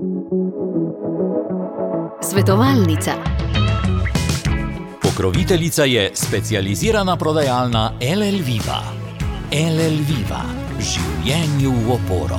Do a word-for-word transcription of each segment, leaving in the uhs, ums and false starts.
Svetovalnica. Pokroviteljica je specializirana prodajalna L L Viva. L L Viva. Življenju v oporo.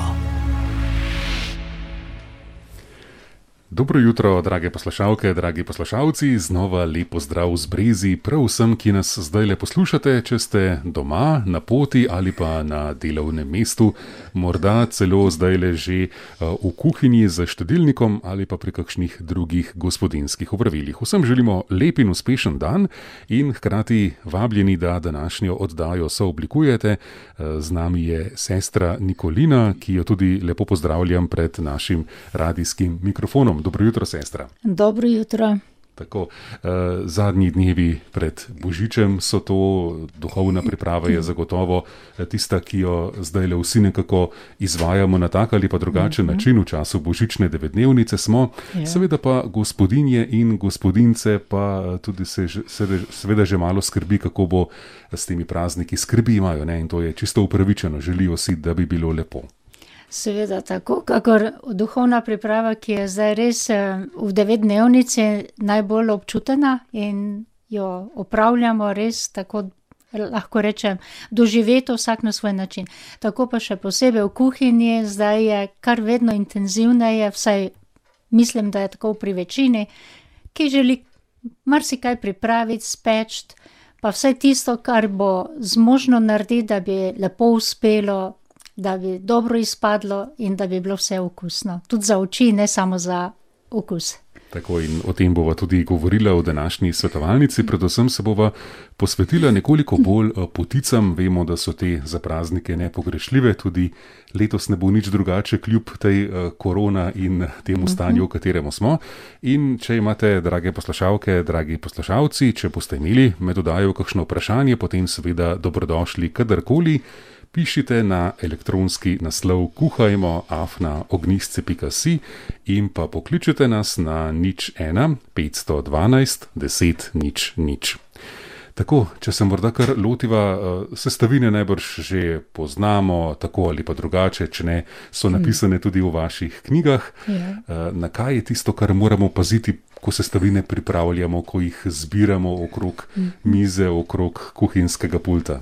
Dobro jutro, drage poslušalke, dragi poslušalci, znova lepo zdrav z Brezi, prav vsem, ki nas zdaj le poslušate, če ste doma, na poti ali pa na delovnem mestu, morda celo zdaj le že v kuhinji za štedilnikom ali pa pri kakšnih drugih gospodinjskih opravilih. Vsem želimo lep in uspešen dan in hkrati vabljeni, da današnjo oddajo sooblikujete. Z nami je sestra Nikolina, ki jo tudi lepo pozdravljam pred našim radijskim mikrofonom. Dobro jutro, sestra. Dobro jutro. Tako, zadnji dnevi pred Božičem so to, duhovna priprava je zagotovo tista, ki jo zdaj le vsi nekako izvajamo na tak ali pa drugačen način. V času božične devetdnevnice smo, seveda pa gospodinje in gospodince pa tudi se seveda že malo skrbi, kako bo s temi prazniki. Skrbi imajo, ne? In to je čisto upravičeno, želijo si, da bi bilo lepo. Seveda tako, kakor duhovna priprava, ki je zdaj res v devetdnevnici najbolj občutena in jo opravljamo res tako, lahko rečem, doživeto vsak na svoj način. Tako pa še posebej v kuhinji, zdaj je kar vedno intenzivneje, vsaj mislim, da je tako pri večini, ki želi marsikaj pripraviti, speči, pa vse tisto, kar bo zmožno narediti, da bi lepo uspelo, da bi dobro izpadlo in da bi bilo vse okusno. Tudi za oči, ne samo za okus. Tako, in o tem bova tudi govorila v današnji svetovalnici. Predvsem se bova posvetila nekoliko bolj poticam. Vemo, da so te za praznike nepogrešljive. Tudi letos ne bo nič drugače, kljub tej korona in temu stanju, v katerem smo. In če imate, drage poslušalke, dragi poslušalci, če boste imeli med oddajo kakšno vprašanje, potem seveda dobrodošli kadarkoli. Pišite na elektronski naslov kuhajmo afna ognjisce pika si in pa pokličite nas na nič ena petsto dvanajst deset nič nič. Tako, če se morda kar lotiva, sestavine najbrž že poznamo, tako ali pa drugače, če ne, so napisane tudi v vaših knjigah. Ja. Na kaj je tisto, kar moramo paziti, ko sestavine pripravljamo, ko jih zbiramo okrog mize, okrog kuhinjskega pulta?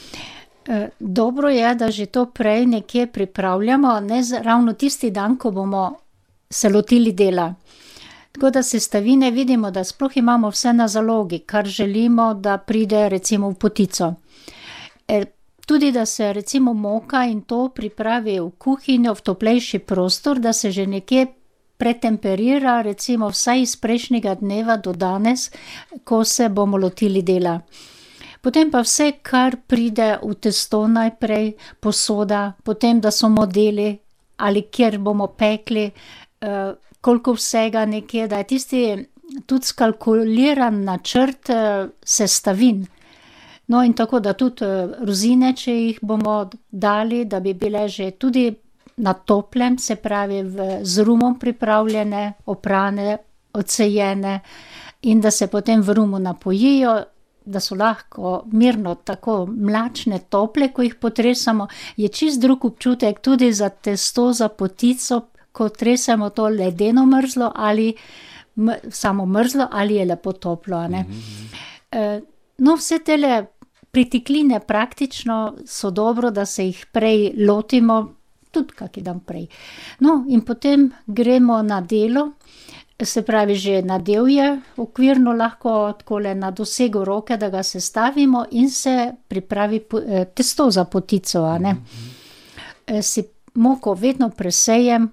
Dobro je, da že to prej nekje pripravljamo, ne ravno tisti dan, ko bomo se lotili dela. Tako da sestavine vidimo, da sploh imamo vse na zalogi, kar želimo, da pride recimo v potico. Tudi, da se recimo moka in to pripravi v kuhinjo, v toplejši prostor, da se že nekje pretemperira, recimo vsaj iz prejšnjega dneva do danes, ko se bomo lotili dela. Potem pa vse, kar pride v testo najprej, posoda, potem da so modeli ali kjer bomo pekli, eh, koliko vsega nekje, da je tisti tudi skalkuliran načrt eh, sestavin. No in tako, da tudi eh, rozine, če jih bomo dali, da bi bile že tudi na toplem, se pravi v, z rumom pripravljene, oprane, odsejene in da se potem v rumu napojijo, da so lahko mirno tako mlačne, tople, ko jih potresamo, je čist drug občutek tudi za testo, za potico, ko tresemo to ledeno mrzlo ali m- samo mrzlo ali je lepo toplo. Ne? Mm-hmm. E, no, vse tele pritikline praktično so dobro, da se jih prej lotimo, tudi kaki dan prej. No, in potem gremo na delo. Se pravi, že nadev je okvirno lahko takole na dosegu roke, da ga sestavimo in se pripravi testo za potico. A ne? Mm-hmm. Si moko vedno presejem,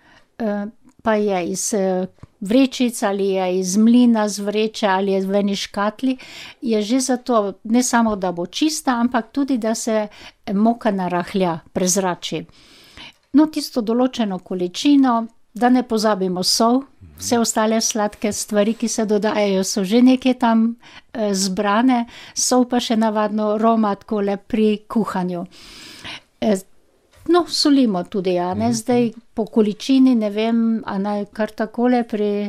pa je iz vrečic ali je iz mlina z vreče ali je v eni škatli, je že zato ne samo, da bo čista, ampak tudi, da se moka narahlja, prezrači. No, tisto določeno količino, da ne pozabimo sol, vse ostale sladke stvari, ki se dodajajo, so že nekje tam e, zbrane, sol pa še navadno roma takole pri kuhanju. E, no, solimo tudi, a ne, zdaj po količini, ne vem, a naj kar takole pri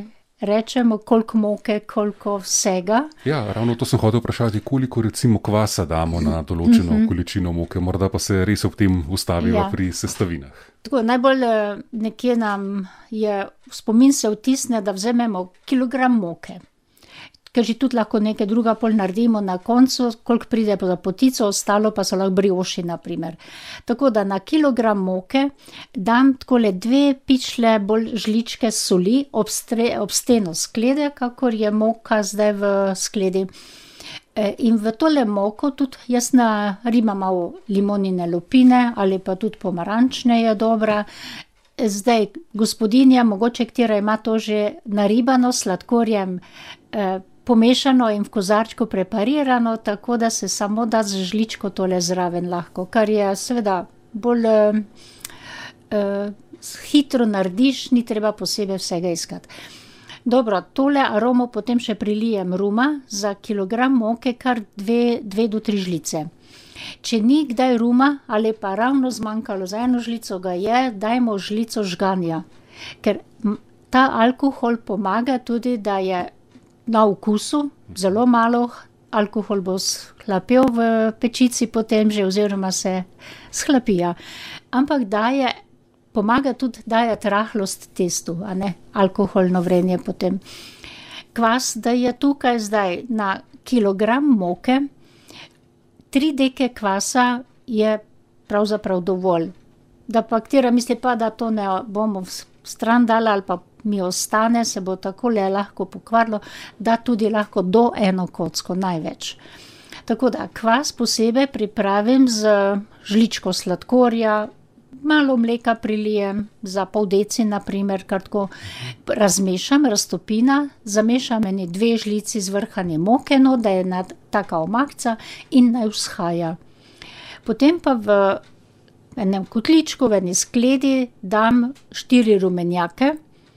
rečemo, koliko moke, koliko vsega. Ja, ravno to sem hotel vprašati, koliko recimo kvasa damo na določeno mm-hmm. količino moke, morda pa se res ob tem ustaviva ja. pri sestavinah. Tako, najbolj nekje nam je, spomin se vtisne, da vzamemo kilogram moke. Ker že tudi lahko nekaj druga pol naredimo na koncu, koliko pride za potico, ostalo pa so lahko brioši, na primer. Tako da na kilogram moke dam takole dve pičle bolj žličke soli ob, stre, ob steno sklede, kakor je moka zdaj v skledi. E, in v tole moko tudi jaz naribam malo limonine lupine ali pa tudi pomarančne je dobra. Zdaj, gospodinja, mogoče katera ima to že naribano s sladkorjem, e, pomešano in v kozarčku preparirano, tako da se samo da z žličko tole zraven lahko, kar je seveda bolj uh, uh, hitro narediš, ni treba posebej vsega iskati. Dobro, tole aromo potem še prilijem ruma, za kilogram moke kar dve, dve do tri žlice. Če ni kdaj ruma ali pa ravno zmanjkalo za eno žlico ga je, dajmo žlico žganja, ker ta alkohol pomaga tudi, da je na okusu, zelo malo alkohol bo shlapel v pečici potem že, oziroma se shlapija. Ampak daje, pomaga tudi dajati rahlost testu, a ne alkoholno vrenje potem. Kvas, da je tukaj zdaj na kilogram moke, tri deke kvasa je pravzaprav dovolj. Da pa katera misli pa, da to ne bomo stran dala ali pa mi ostane, se bo takole lahko pokvarilo, da tudi lahko do eno kocko največ. Tako da kvas posebej pripravim z žličko sladkorja, malo mleka prilijem, za pol deci na primer, kar tako razmešam, raztopina, zamešam eni dve žlici zvrhane moke, no, da je ena taka omakca in naj vzhaja. Potem pa v enem kotličku, v eni skledi dam štiri rumenjake,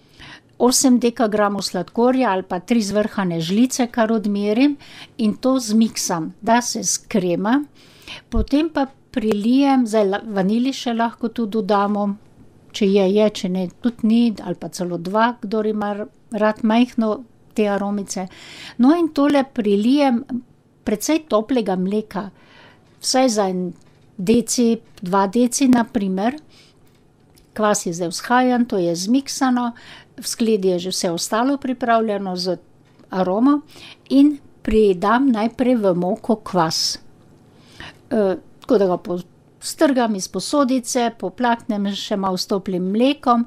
osem dekagramov sladkorja ali pa tri zvrhane žlice, kar odmerim in to zmiksam, da se skrema. Potem pa prilijem, zdaj vanili še lahko tudi dodamo, če je, je, če ne, tudi ni, ali pa celo dva, kdor ima rad majhno te aromice. No in tole prilijem precej toplega mleka, vsaj za en deci, dva deci na primer. Kvas je zdaj vzhajan, to je zmiksano, v skledi je že vse ostalo pripravljeno z aromo in pridam najprej v moko kvas. E, tako da ga strgam iz posodice, poplaknem še malo s toplim mlekom,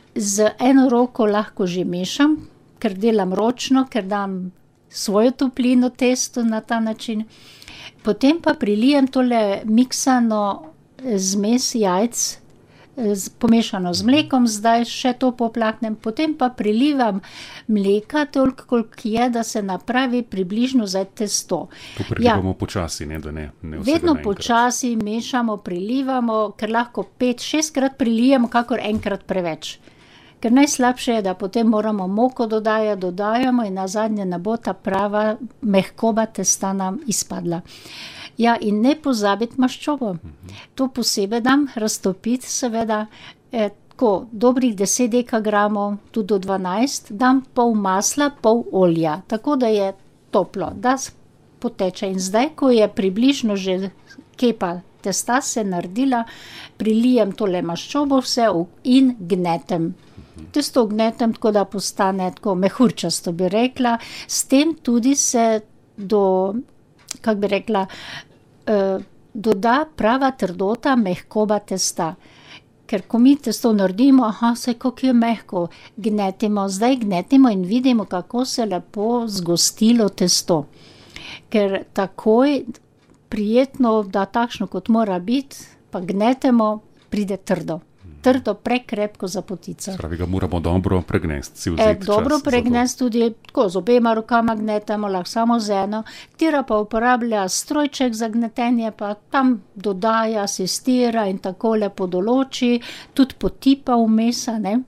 z eno roko lahko že mešam, ker delam ročno, ker dam svojo toplino testu na ta način. Potem pa prilijem tole miksano zmes jajc, pomešano z mlekom, zdaj še to poplaknem, potem pa prilivam mleka toliko, koliko je, da se napravi približno za testo. To prilivamo ja, počasi, ne, da ne, ne vsega vedno naenkrat. Počasi mešamo, prilivamo, ker lahko pet, šestkrat prilijemo, kakor enkrat preveč. Ker najslabše je, da potem moramo moko dodajati, dodajamo in nazadnje ne bo ta prava mehkoba testa nam izpadla. Ja, in ne pozabiti maščobo. To posebej dam raztopiti, seveda, eh, tako, dobrih deset dekagramov, tudi do dvanajst, dam pol masla, pol olja, tako da je toplo, da poteče. In zdaj, ko je približno že kepa testa se naredila, prilijem tole maščobo vse in gnetem. Testo gnetem, tako da postane tako mehurčasto, bi rekla. S tem tudi se do, kak bi rekla, eh, doda prava trdota, mehkoba testa. Ker ko mi testo naredimo, aha, saj kako je mehko, gnetimo, zdaj gnetimo in vidimo, kako se lepo zgostilo testo. Ker takoj prijetno, da takšno kot mora biti, pa gnetemo, pride trdo. Trdo, prekrepko za potico. Spravi ga moramo dobro pregnesti, si vzeti e, dobro čas pregnesti tudi, tako z obema rokama gnetemo, lahko samo z eno, katera pa uporablja strojček za gnetenje, pa tam dodaja, asistira in tako lepo določi, tudi potipa vmesa, ne,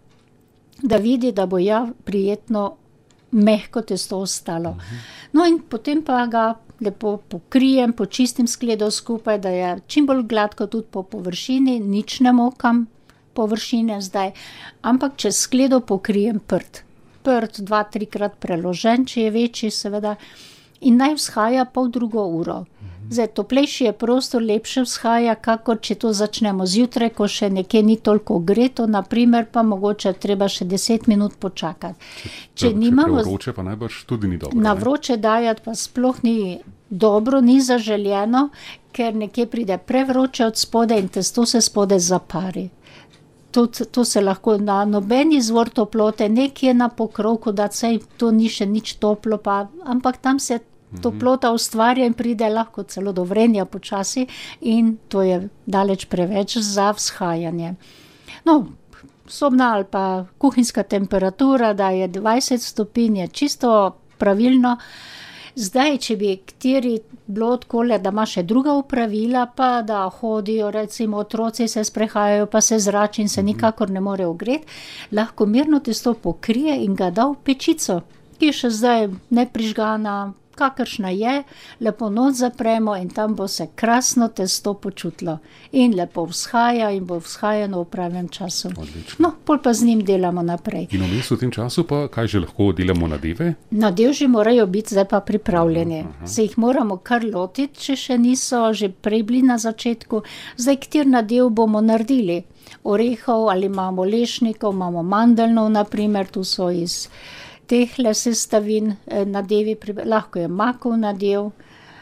da vidi, da bo ja prijetno mehko testo ostalo. Uh-huh. No in potem pa ga lepo pokrijem, počistim skledo skupaj, da je čim bolj gladko tudi po površini, nič ne mokam površine zdaj, ampak čez skledo pokrijem prt. odprt, dva, trikrat preložen, če je večji, seveda, in naj vzhaja pol drugo uro. Zdaj, toplejši je prostor, lepše vzhaja, kakor če to začnemo zjutraj, ko še nekje ni toliko ogreto, naprimer pa mogoče treba še deset minut počakati. Če, če, če vroče pa najbrž tudi ni dobro. Na ne? vroče dajati pa sploh ni dobro, ni zaželjeno, ker nekje pride prevroče od spode in testo se spode zapari. To, to se lahko na noben izvor toplote, nekje na pokrovku, da sej to ni še nič toplo, pa, ampak tam se toplota ustvarja in pride lahko celo do vrenja počasi in to je daleč preveč za vzhajanje. No, sobna ali pa kuhinjska temperatura, da je dvajset stopinj, je čisto pravilno. Zdaj, če bi kateri bilo takole, da ima še druga opravila, pa da hodijo, recimo otroci se sprehajajo, pa se zrači in se nikakor ne more ogreti, lahko mirno testo pokrije in ga da v pečico, ki je še zdaj neprižgana, kakršna je, lepo noč zapremo in tam bo se krasno testo počutilo. In lepo vzhaja in bo vzhajano v pravem času. Odlično. No, pol pa z njim delamo naprej. In vmes v tem času pa kaj že lahko delamo nadeve? Nadevži morajo biti zdaj pa pripravljeni. Aha, aha. Se jih moramo kar lotiti, če še niso, že prej bili na začetku. Zdaj, kater nadev bomo naredili? Orehov ali imamo lešnikov, imamo mandeljnov, naprimer, tu so iz tehle sestavin nadevi, lahko je makov nadev,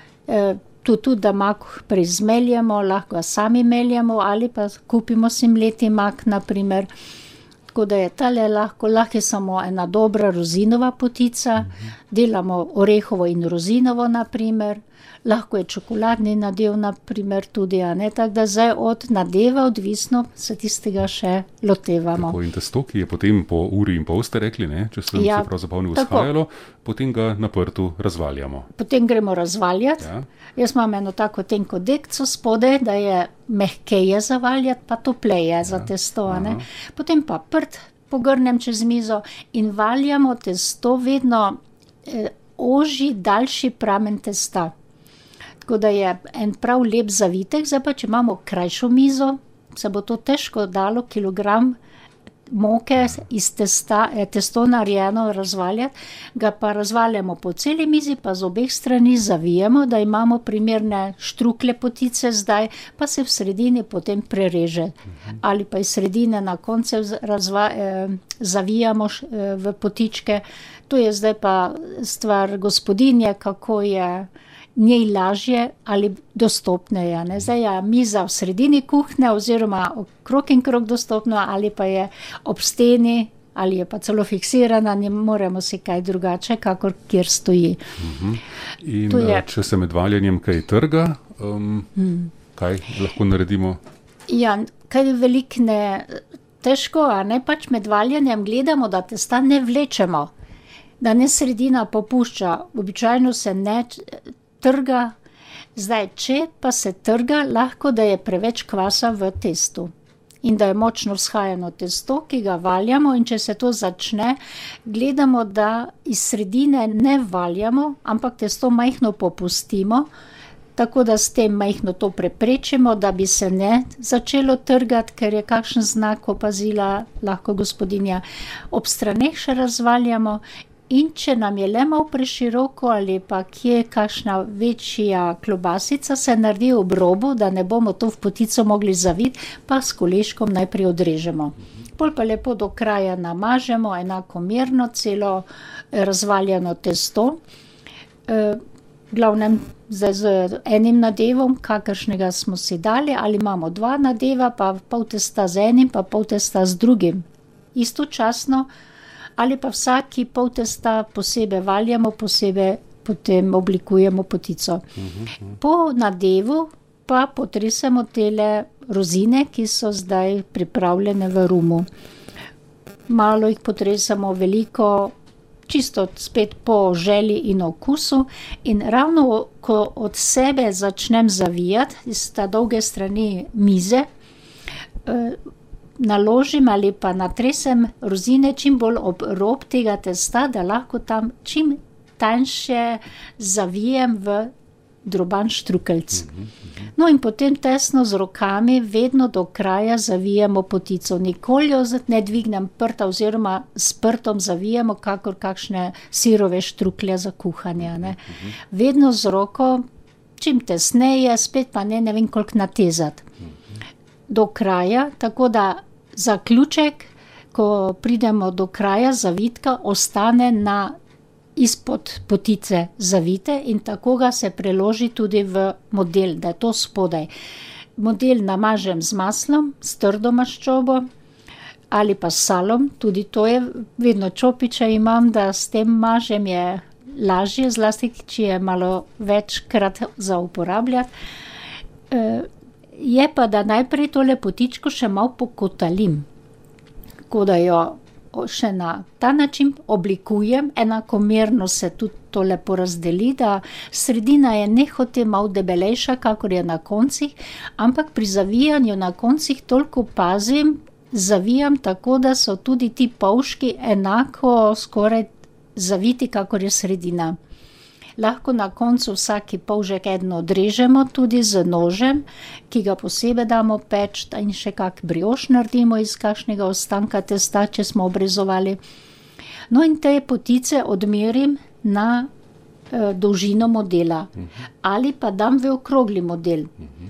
tu tudi, da mak prej zmeljemo, lahko ga sami meljemo ali pa kupimo si mleti mak, naprimer. Tako da je tale lahko, lahko je samo ena dobra rozinova potica, delamo orehovo in rozinovo, naprimer. Lahko je čokoladni nadev, naprimer, tudi, a ne, tako da zdaj od nadeva odvisno se tistega še lotevamo. Tako, in testo, ki je potem po uri in pol, ste rekli, ne, če sem ja, se pravzaprav ni vzhajalo, potem ga na prtu razvaljamo. Potem gremo razvaljati. Ja. Jaz imam eno tako tenko dekco spode, da je mehkeje zavaljati, pa topleje ja. Za testo, a ne. Potem pa prt pogrnem čez mizo in valjamo testo vedno eh, ožji, daljši pramen testa. Tako da je en prav lep zavitek, zdaj pa, če imamo krajšo mizo, se bo to težko dalo kilogram moke iz testa, testo narejeno razvaljati, ga pa razvaljamo po celi mizi, pa z obeh strani zavijemo, da imamo primerne štrukle potice zdaj, pa se v sredini potem prereže. Ali pa iz sredine na konce razva, eh, zavijamo š, eh, v potičke. To je zdaj pa stvar gospodinje, kako je njej lažje ali dostopneje. Ne? Zdaj je miza v sredini kuhne oziroma krog in krog dostopno ali pa je ob steni ali je pa celo fiksirana, ne moremo si kaj drugače, kakor kjer stoji. Uh-huh. In je, če se med valjanjem kaj trga, um, hmm. kaj lahko naredimo? Ja, kaj veliko ne težko, a ne pač med valjanjem gledamo, da testa ne vlečemo, da ne sredina popušča, običajno se ne trga. Zdaj, če pa se trga, lahko, da je preveč kvasa v testu in da je močno vzhajano testo, ki ga valjamo, in če se to začne, gledamo, da iz sredine ne valjamo, ampak testo majhno popustimo, tako da s tem majhno to preprečimo, da bi se ne začelo trgati, ker je kakšen znak opazila lahko gospodinja. Ob straneh še razvaljamo. In če nam je le malo preširoko ali pa kje kakšna večja klobasica, se naredi ob robu, da ne bomo to v potico mogli zaviti, pa s koleškom najprej odrežemo. Pol pa lepo do kraja namažemo, enakomerno celo razvaljeno testo. E, glavnem zdaj z enim nadevom, kakršnega smo si dali, ali imamo dva nadeva, pa pol testa z enim, pa pol testa z drugim. Istočasno, ali pa vsaki pol testa posebej valjamo, posebej potem oblikujemo potico. Po nadevu pa potresemo tele rozine, ki so zdaj pripravljene v rumu. Malo jih potresamo, veliko, čisto spet po želji in okusu, in ravno ko od sebe začnem zavijati iz ta dolge strani mize, naložim ali pa natresem rozine čim bolj ob rob tega testa, da lahko tam čim tanjše zavijem v droban štrukeljc. No in potem tesno z rokami vedno do kraja zavijemo potico. Nikoli jo ne dvignem prta oziroma s prtom zavijemo, kakor kakšne sirove štruklje za kuhanje. Ne. Vedno z roko, čim tesneje, spet pa ne, ne vem koliko natezati. Do kraja, tako da zaključek, ko pridemo do kraja zavitka, ostane na izpod potice zavite in tako ga se preloži tudi v model, da je to spodaj. Model namažem z maslom, s trdo maščobo ali pa s salom, tudi to je, vedno čopiče imam, da s tem mažem je lažje, zlasti, če je malo večkrat za uporabljati. E, je pa, da najprej tole potičko še malo pokotalim, tako da jo še na ta način oblikujem, enakomerno se tudi tole porazdeli, da sredina je nehote malo debelejša, kakor je na koncih, ampak pri zavijanju na koncih toliko pazim, zavijam tako, da so tudi ti polžki enako skoraj zaviti, kakor je sredina. Lahko na koncu vsaki polžek eden odrežemo tudi z nožem, ki ga posebej damo peč in še kak brioš naredimo iz kakšnega ostanka testa, če smo obrezovali. No in te potice odmerim na e, dolžino modela ali pa dam v okrogli model.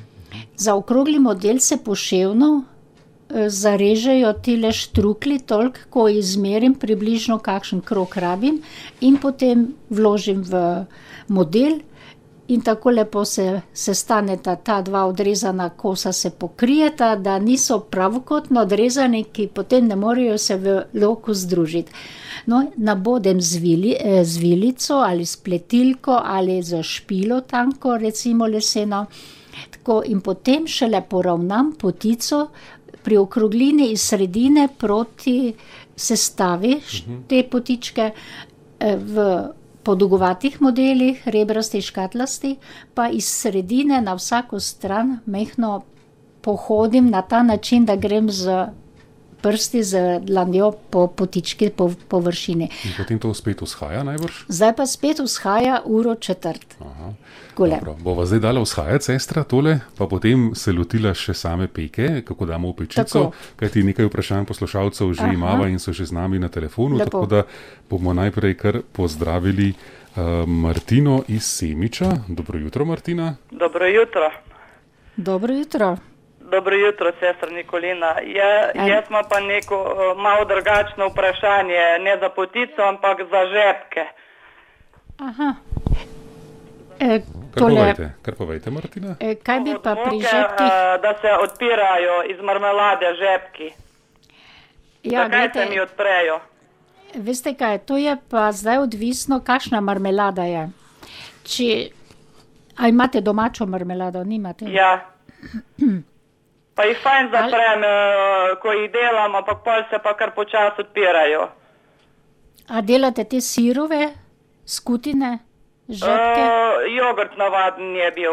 Za okrogli model se poševno e, zarežejo tile štrukli toliko, ko izmerim približno kakšen krog rabim in potem vložim v model in tako lepo se sestaneta ta dva odrezana kosa, se pokrijeta, da niso pravokotno odrezani, ki potem ne morejo se v loku združiti. No, nabodem z, vili, z vilico ali s pletilko ali z špilo tanko, recimo leseno, tako in potem šele poravnam potico pri okroglini iz sredine proti sestavi te potičke v podolgovatih modelih, rebrasti, škatlasti, pa iz sredine na vsako stran mehno pohodim na ta način, da grem z prsti, z dlanjo po potički, po površini. In potem to spet vzhaja najbrž? Zdaj pa spet vzhaja uro četrt. Aha. Dobro, bova zdaj dala vzhajati, sestra, tole, pa potem se lotila še same peke, kako damo v pečico, kajti nekaj vprašanj poslušalcev že Aha. imava in so že z nami na telefonu, Lepo. Tako da bomo najprej kar pozdravili uh, Martino iz Semiča. Dobro jutro, Martina. Dobro jutro. Dobro jutro. Dobro jutro, sestra Nikolina. Ja, jaz imam pa neko uh, malo drugačno vprašanje, ne za potico, ampak za žepke. Aha. E, kar, povejte, kar povejte, Martina. E, kaj bi pa pri moke, žepkih? Da se odpirajo iz marmelade žepki. Ja, Zakaj se mi odprejo? Veste kaj, to je pa zdaj odvisno, kakšna marmelada je. Če, a imate domačo marmelado, nimate? Ja. Pa jih fajn zaprem, Ali... ko jih delam, ampak pol se pa kar počas odpirajo. A delate te sirove, skutine? Žepke? Uh, jogurt navaden je bil.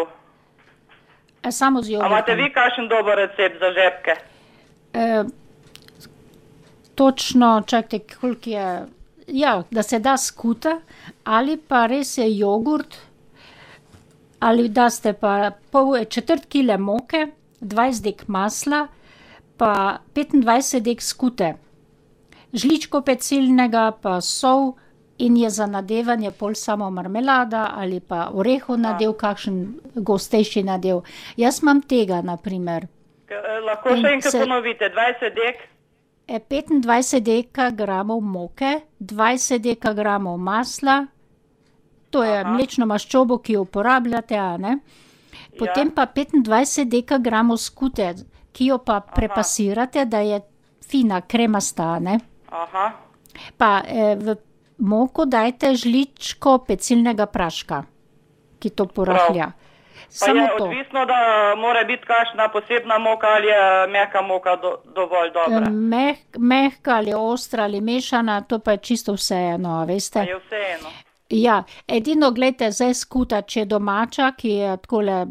E, samo z jogurtom. A imate vi kakšen dober recept za žepke? E, točno, čakajte, koliko je, ja, da se da skuta, ali pa res je jogurt, ali da ste pa pol, četrt kile moke, dvajset dek masla, pa petindvajset dek skute. Žličko pecilnega, pa sol, in je za nadevanje pol samo marmelada ali pa orehov nadev, kakšen gostejši nadev. Jaz imam tega, na primer. K, lahko še enkrat se... ponovite, dvajset dek? E, petindvajset dekagramov moke, dvajset dekagramov masla, to je Aha. mlečno maščobo, ki jo uporabljate, a ne? Potem ja. pa petindvajset dekagramov skute, ki jo pa Aha. prepasirate, da je fina, kremasta, ne? Aha. Pa e, v moko dajte žličko pecilnega praška, ki to porahlja. Samo pa je to. Odvisno, da mora biti kakšna posebna moka ali je mehka moka do, dovolj dobra? Meh, mehka ali ostra ali mešana, to pa je čisto vseeno, veste. Pa je vseeno. Ja, edino, gledajte, zdaj skuta, če je domača, ki je takole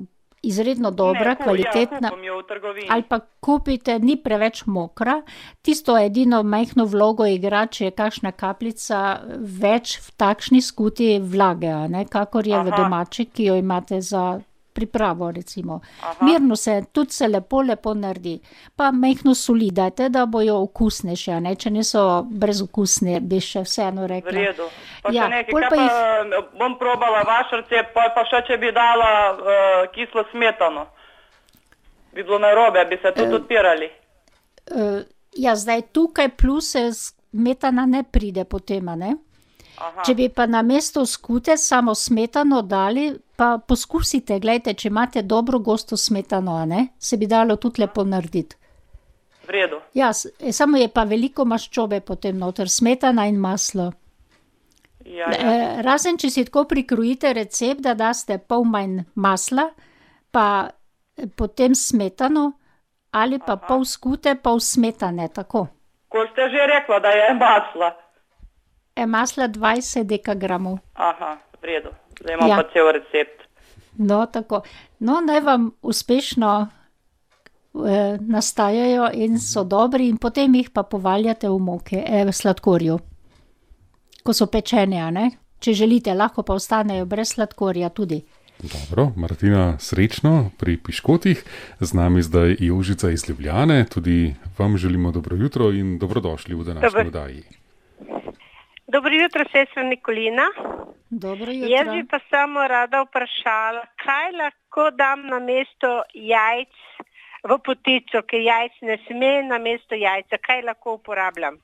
izredno dobra, Ne, ku- kvalitetna. Ja, kupim jo v trgovini. Ali pa kupite, ni preveč mokra, tisto edino majhno vlogo igra, če je kakšna kapljica več v takšni skuti vlage, a ne, kakor je v Aha. domači, ki jo imate za pripravo, recimo. Aha. Mirno se, tudi se lepo, lepo naredi. Pa majhno soli dajte, da bojo okusnejše, a ne, če niso brezokusne, bi še vseeno V rekla. redu. Pa Ja, še nekaj, pol kaj pa pa, jih- bom probala vaš recept, pa, pa še če bi dala uh, kislo smetano. Bi bilo narobe, bi se tudi odpirali. Uh, ja, zdaj tukaj pluse smetana ne pride potem, a ne? Aha. Če bi pa na mesto skute samo smetano dali, pa poskusite, gledajte, če imate dobro gosto smetano, a ne, se bi dalo tudi lepo narediti. V redu. Ja, s- samo je pa veliko maščobe potem noter, smetana in maslo. Ja, ja. Eh, Razen, če si tako prikrojite recept, da daste pol manj masla, pa eh, potem smetano, ali pa Aha. pol skute, pol smetane, tako. Ko ste že rekla, da je masla. E, masla dvajset dekagramov. Aha, v redu. Zdaj imam Ja. pa cel recept. No, tako. No, naj vam uspešno eh, nastajajo in so dobri in potem jih pa povaljate v moke, eh, v sladkorju. Ko so pečene, a ne? Če želite, lahko pa ostanejo brez sladkorja tudi. Dobro, Martina, srečno pri piškotih. Z nami zdaj Jožica iz Ljubljane. Tudi vam želimo dobro jutro in dobrodošli v današnji Dobro. oddaji. Dobro jutro, sestra Nikolina. Dobro Jaz jutro. bi pa samo rada vprašala, kaj lahko dam na mesto jajc v potico, ker jajc ne sme na mesto jajca, kaj lahko uporabljam?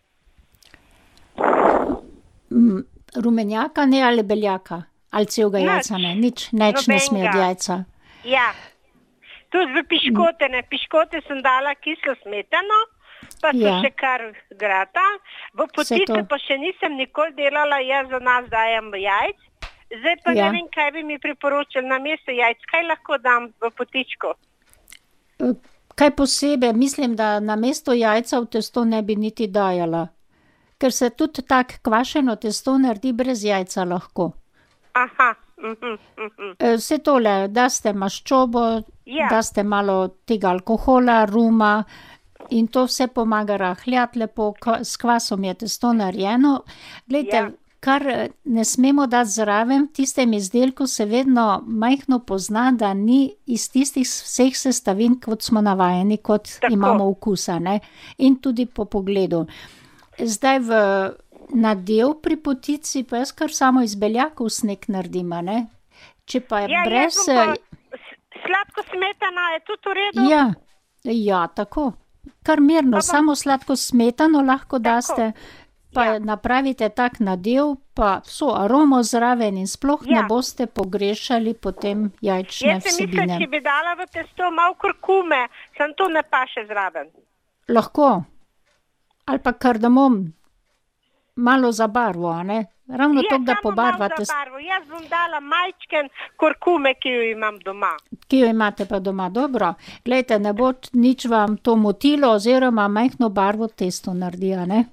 Mm, rumenjaka ne ali beljaka? Ali celega Nič. jajca ne? Nič, nič ne sme od Nobenega. jajca. Ja, tudi v piškote, ne, piškote sem dala kislo smetano, pa so Ja. še kar grata. V Vse potico to. pa še nisem nikoli delala, jaz za nas dajem jajc. Zdaj pa Ja. ne vem, kaj bi mi priporočili na mesto jajc, kaj lahko dam v potičko. Eh, Kaj posebej, mislim, da na mesto jajca v testo ne bi niti dajala. Ker se tudi tak kvašeno testo naredi brez jajca lahko. Aha, mhm, mhm. Eh, Vse tole, da ste maščobo, Ja. da ste malo tega alkohola, ruma in to vse pomaga rahljati lepo, kva- s kvasom je testo narejeno. Glejte, Ja. kar eh, ne smemo dati zraven, v tistem izdelku se vedno majhno pozna, da ni iz tistih vseh sestavin, kot smo navajeni, kot Tako. imamo okusa, ne? In tudi po pogledu. Zdaj v nadev pri potici pa jaz kar samo iz beljakov sneg naredim, a ne? Če pa je Ja, brez... jaz bom pa, s- sladko smetana je tudi v redu? Ja, ja, tako. Kar mirno, Pa bom- samo sladko smetano lahko daste, pa Ja. napravite tak nadev, pa vso aromo zraven in sploh Ja. ne boste pogrešali potem jajčne Jaz sem mislila, vsebine. če bi dala v testo malo kurkume, sem to ne paše zraven. Lahko. Ali pa kardamom, malo za barvo, a ne? Ravno Ja, to, da samo pobarvate, malo za barvo. Jaz bom dala majčken kurkume, ki jo imam doma. ki jo imate pa doma. Dobro, glejte, ne bo t- nič vam to motilo oziroma majhno barvo testo naredi, a ne?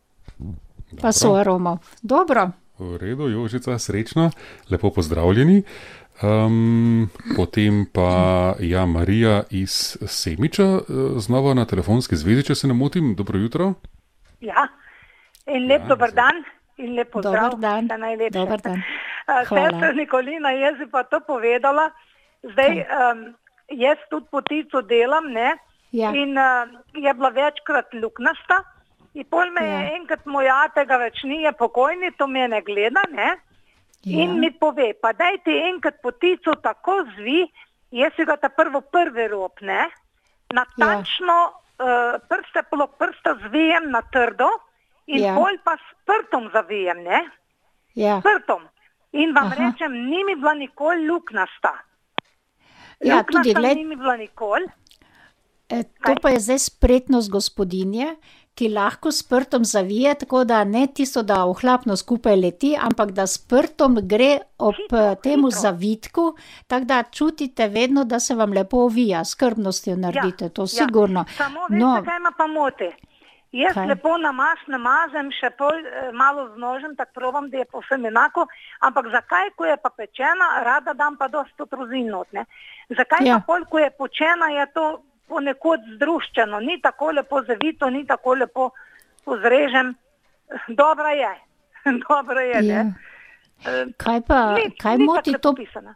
Pa so aromo. Dobro. V redu, Jožica, srečno, lepo pozdravljeni. Um, potem pa ja, Marija iz Semiča, eh, znova na telefonski zvezi, če se ne motim. Dobro jutro. Ja, in lep Ja, ja, dober zdaj. dan in lep pozdrav. Dober dan. Vse najlepše. Dober dan. A, Hvala. Sestra Nikolina, jaz bi pa to povedala. Zdaj, um, jaz tudi potico delam, ne? Ja. In uh, je bila večkrat luknasta. In pol me Ja. je enkrat moj tega več ni, je pokojni, to me ne gleda, ne? Ja. In mi pove, pa daj ti enkrat potico tako zvi, jaz si ga ta prvo prvi rob, ne? Natančno uh, prste polog prsta zvijem na trdo in Ja. pol pa s prtom zavijem, ne? Ja. Prtom. In vam Aha. rečem, ni mi bila nikoli luknasta. Ja, Luknasta tudi, gled- ni mi bila nikoli. E, to pa je zdaj spretnost gospodinje, ki lahko s prtom zavije, tako da ne tisto, da ohlapno skupaj leti, ampak da s prtom gre ob Hitro, hitro, temu hitro. zavitku, tako da čutite vedno, da se vam lepo ovija, s skrbnostjo naredite, to sigurno. Samo veste, No, kaj me pa moti. Jaz Kaj? lepo na maš namazem, še pol eh, malo z nožem, tako probam, da je povsem enako, ampak zakaj, ko je pa pečena, rada dam pa dosti rozin not, ne? Zakaj Ja. pa pol, ko je počena, je to ponekod zdruščeno, ni tako lepo zavito, ni tako lepo pozrežem. Dobra je, dobra je, Ja. ne? Eh, Kaj pa, ni- kaj ni moti tako to, pisana.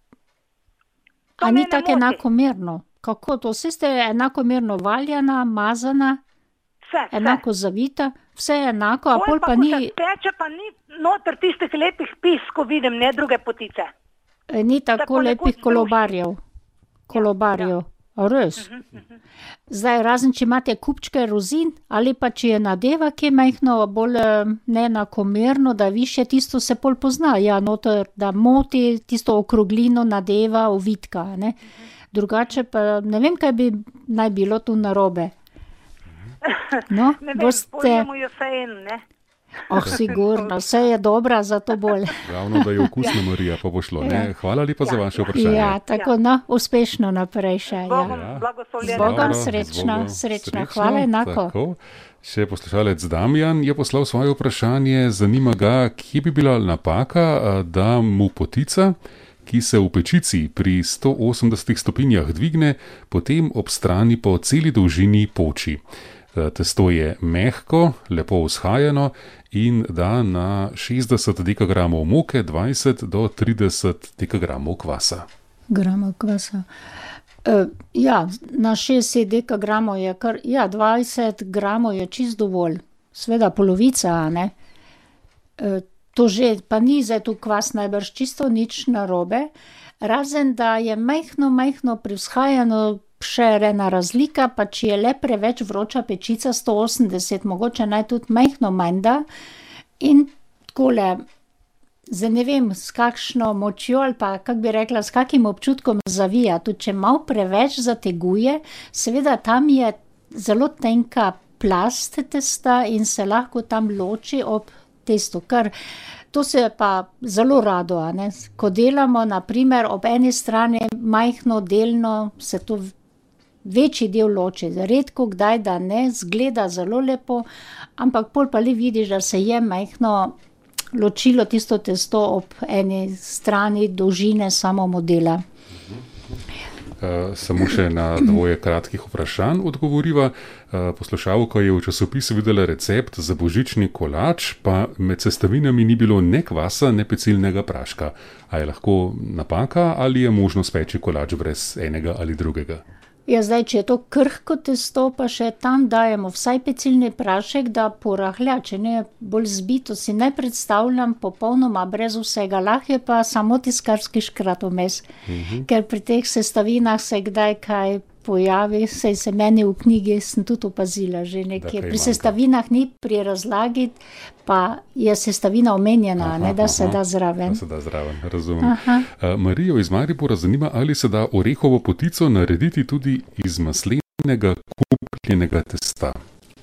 To a me ni ne tako moti. enakomerno? Kako to? Vse ste enakomerno valjana, mazana, Vse, vse. enako zavita, vse je enako, a Pol pol pa ko se ni, speče, pa ni noter tistih lepih pis, ko vidim, ne druge potice. eh, ni tako Tako lepih nekoč kolobarjev. Kolobarjev. A res? Zdaj, razen če imate kupčke rozin, ali pa če je nadeva, ki je majhno, bolj eh, neenakomerno, da više tisto se pol pozna. Ja, noter, da moti tisto okroglino nadeva, ovitka, ne. Drugače pa ne vem, kaj bi naj bilo tu narobe. No, Ne vem, boste, pojemo jo vse en, ne? oh, sigurno, vse je dobra, zato bolj. Ravno, da je okusna Marija, pa bo šlo. Ne? Hvala lepa za vaše vprašanje. Ja, tako, no, uspešno naprej še. Bogom Ja. Ja. blagoslovljeno. Z Bogom Dobro, srečno, z Bogom srečno. Hvala, enako. Tako. Še poslušalec Damjan je poslal svoje vprašanje, zanima ga, kje bi bila napaka, a, da mu potica, ki se v pečici pri sto osemdesetih stopinjah dvigne, potem ob strani po celi dolžini poči. E, Testo je mehko, lepo vzhajano in da na šestdeset dekagramov moke, dvajset do trideset dekagramov kvasa. Gramov kvasa. Uh, ja, na šestdeset dekagramov je kar, ja, dvajset gramov je čist dovolj. Sveda polovica, a ne. Uh, to že, pa ni zdaj tu kvas najbrž čisto nič narobe, razen da je majhno, majhno pri vzhajanju še ena razlika, pa če je le preveč vroča pečica sto osemdeset, mogoče naj tudi majhno manj da in takole. Zdaj ne vem, s kakšno močjo ali pa, kak bi rekla, s kakim občutkom zavija. Tudi če malo preveč zateguje, seveda tam je zelo tenka plast testa in se lahko tam loči ob testu, kar to se pa zelo rado, a ne. Ko delamo, na primer, ob eni strani majhno, delno, se to večji del loči. Redko kdaj, da ne, zgleda zelo lepo, ampak pol pa le vidiš, da se je majhno ločilo tisto testo ob eni strani dolžine samo modela. Uh, samo še na dvoje kratkih vprašanj odgovoriva. Uh, poslušalka je v časopisu videla recept za božični kolač, pa med sestavinami ni bilo ne kvasa, ne pecilnega praška. A je lahko napaka ali je možno speči kolač brez enega ali drugega? Ja, zdaj, če je to krhko testo, pa še tam dajemo vsaj pecilni prašek, da porahlja, če ne je bolj zbito, si ne predstavljam popolnoma brez vsega, lahko je pa samo tiskarski škrat vmes, uh-huh. Ker pri teh sestavinah se kdaj kaj pojavi, saj se meni v knjigi sem tudi opazila že nekje. Pri manjka. sestavinah ni, pri razlagi pa je sestavina omenjena, aha, ne da se aha. da zraven. Da se da zraven, razumem. Uh, Marijo iz Maribora zanima, ali se da orehovo potico narediti tudi iz maslenega kupljenega testa.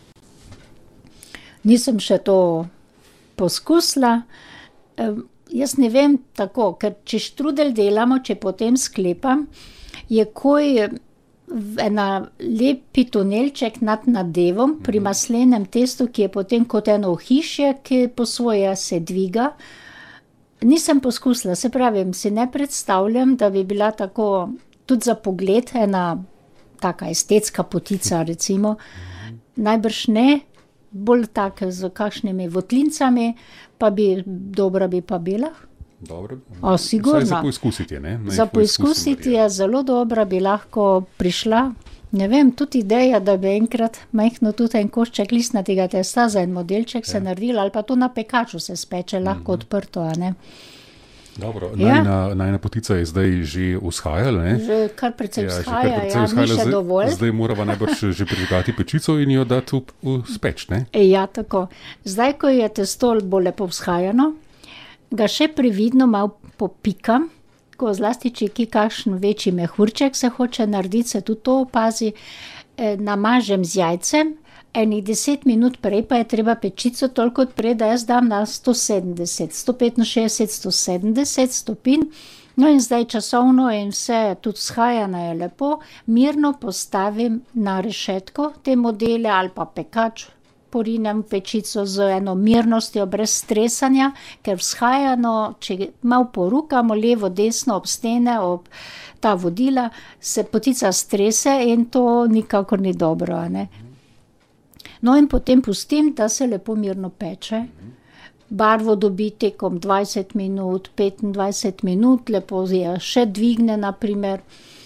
Nisem še to poskusila. Um, jaz ne vem tako, ker če štrudel delamo, če potem sklepam, je koj ena lepi tunelček nad nadevom pri maslenem testu, ki je potem kot eno ohišje, ki po svoje se dviga. Nisem poskusila, se pravim, si ne predstavljam, da bi bila tako tudi za pogled ena taka estetska potica, recimo. Najbrž ne, bolj take z kakšnimi votlincami, pa bi, dobra bi pa bila. Dobro. O, sigurno. Vsaj za poizkusiti je, ne? Naj Za jih poizkusim, poizkusiti Marija. je zelo dobra, bi lahko prišla. Ne vem, tudi ideja, da bi enkrat majhno tudi en košček listnatega testa za en modelček se naredila, ali pa to na pekaču se speče, lahko odprto, a ne. Dobro, Ja. najna, najna potica je zdaj že vzhajala, ne? Že kar precej Ja, že vzhaja, kar precej ja, ni vzhajala, še zdaj- dovolj. Zdaj morava najbrž že prižgati pečico in jo dati v, v speč, ne? E, ja, tako. Zdaj, ko je testo bolj lepo vzhajano, ga še previdno malo popikam, ko zlasti, če je kje kakšen večji mehurček se hoče narediti, se tudi to opazi, e, namažem z jajcem, enih deset minut prej pa je treba pečico toliko odpreti, da jaz dam na sto sedemdeset, sto petinšestdeset, sto sedemdeset stopinj, no in zdaj časovno in vse, tudi vzhajano je lepo, mirno postavim na rešetko te modele ali pa pekač, porinem v pečico z eno mirnostjo, brez stresanja, ker vzhajano, če malo porukamo levo, desno, ob stene, ob ta vodila, se potica strese in to nikakor ni dobro, a ne. No in potem pustim, da se lepo mirno peče. Barvo dobi tekom dvajset minut, petindvajset minut, lepo je še dvigne, na primer.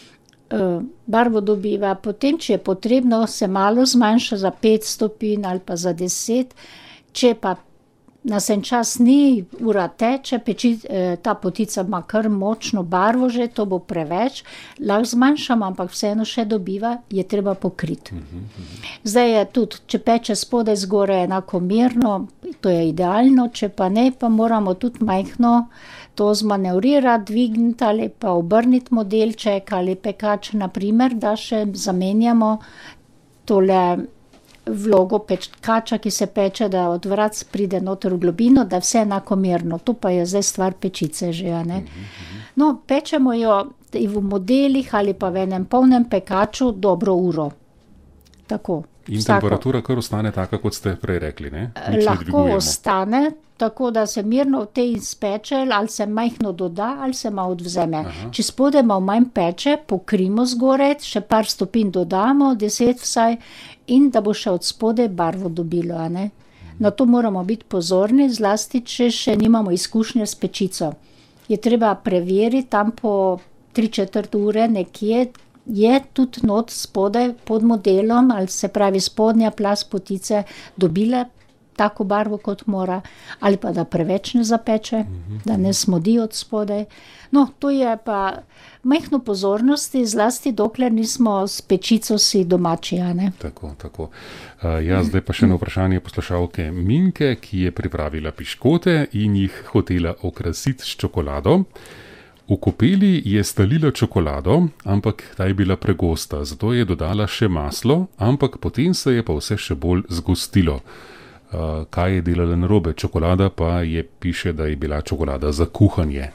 Barvo dobiva, potem, če je potrebno, se malo zmanjša za pet stopinj ali pa za deset. Če pa nasenčas ni, ura teče, peči, ta potica ima kar močno barvo že, to bo preveč, lahko zmanjšamo, ampak vseeno še dobiva, je treba pokriti. Zdaj je tudi, če peče spodaj zgoraj enakomerno, to je idealno, če pa ne, pa moramo tudi majhno to zmanevrirati, dvigniti ali pa obrniti modelček ali pekač, na primer, da še zamenjamo tole vlogo pekača, ki se peče, da od vrat pride noter v globino, da je vse enakomerno. To pa je zdaj stvar pečice že, a ne. No, pečemo jo v modelih ali pa v enem polnem pekaču dobro uro. Tako. In temperatura kar ostane taka, kot ste prej rekli, ne? Lahko ostane, tako da se mirno v tej speče, ali se majhno doda, ali se malo odvzeme. Aha. Če spodaj malo manj peče, pokrimo zgoraj, še par stopinj dodamo, deset vsaj, in da bo še od spodaj barvo dobilo, a ne. Na to moramo biti pozorni, zlasti, če še nimamo izkušnje s pečico. Je treba preveriti tam po tri četrt ure nekje, je tudi not spodaj pod modelom, ali se pravi spodnja plast potice dobila tako barvo, kot mora, ali pa da preveč ne zapeče, da ne smodi od spodaj. No, to je pa majhno pozornosti, zlasti dokler nismo s pečico si domači, a ne. Tako, tako. Uh, ja, zdaj pa še eno vprašanje poslušalke Minke, ki je pripravila piškote in jih hotela okrasiti s čokolado. V kopeli je stalila čokolado, ampak ta je bila pregosta, zato je dodala še maslo, ampak potem se je pa vse še bolj zgostilo. Uh, kaj je delala narobe? Čokolada pa je, piše, da je bila čokolada za kuhanje.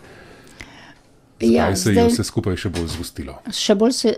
Zdaj ja, se zdaj, je vse skupaj še bolj zgostilo. Še bolj se,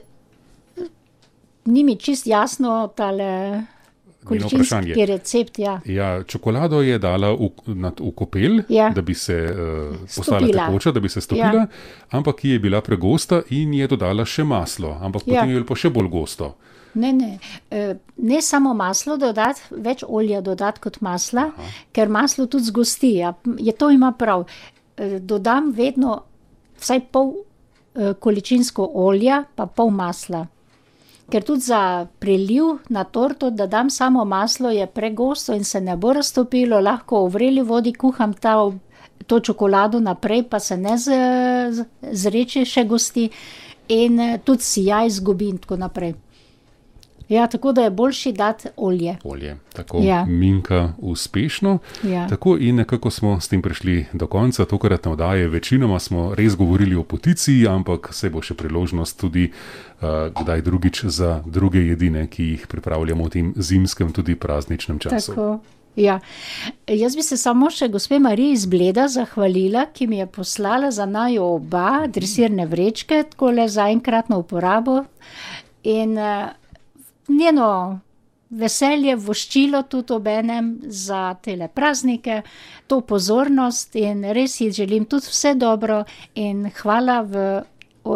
ni mi čist jasno tale količinski recept, ja. Ja, čokolado je dala v, nad, v kopel, ja, da bi se uh, postala tekoča, da bi se stopila, ja, ampak je bila pregosta in je dodala še maslo, ampak potem ja, je bilo pa še bolj gosto. Ne, ne, ne samo maslo dodati, več olja dodati kot masla, aha, ker maslo tudi zgosti, ja, je to ima prav. Dodam vedno vsaj pol količinsko olja, pa pol masla. Ker tudi za preliv na torto, da dam samo maslo, je pregosto in se ne bo raztopilo, lahko v vreli vodi kuham ta, to čokolado naprej, pa se ne z, z, zreče še gosti in tudi sijaj izgubi in tako naprej. Ja, tako da je boljši dati olje. Olje, tako, ja. Minka uspešno. Ja. Tako in nekako smo s tem prišli do konca tokratne oddaje. Večinoma smo res govorili o potici, ampak se bo še priložnost tudi uh, kdaj drugič za druge jedine, ki jih pripravljamo v tem zimskem, tudi prazničnem času. Tako. Ja. Jaz bi se samo še gospe Mariji iz Bleda zahvalila, ki mi je poslala za naju oba dresirne vrečke, takole za enkratno uporabo. In uh, njeno veselje voščilo tudi obenem za tele praznike, to pozornost in res ji želim tudi vse dobro in hvala v, o,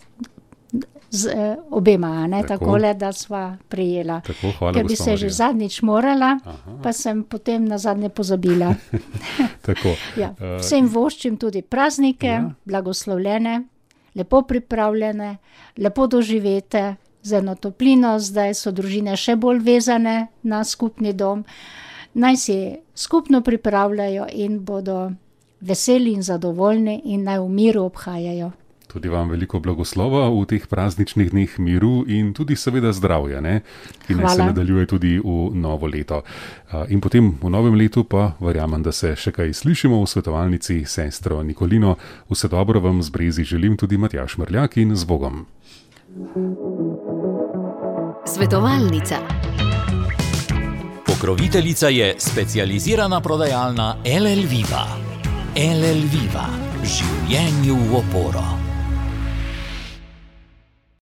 z obema, ne, tako, takole, da sva prijela. Tako, hvala, ker bi se Marija že zadnjič morala, aha, pa sem potem nazadnje pozabila. Tako. Ja, vsem voščim tudi praznike, ja, blagoslovljene, lepo pripravljene, lepo doživete, z eno toplino, zdaj so družine še bolj vezane na skupni dom. Naj si skupno pripravljajo in bodo veseli in zadovoljni in naj v miru obhajajo. Tudi vam veliko blagoslova v teh prazničnih dneh, miru in tudi seveda zdravja, ne? Ki naj se nadaljuje tudi v novo leto. In potem v novem letu pa verjamem, da se še kaj slišimo v svetovalnici sestro Nikolino. Vse dobro vam z Brezi želim tudi Matjaž Mrljak in z Bogom. Svetovalnica. Pokroviteljica je specializirana prodajalna L L Viva. L L Viva. Življenju v oporo.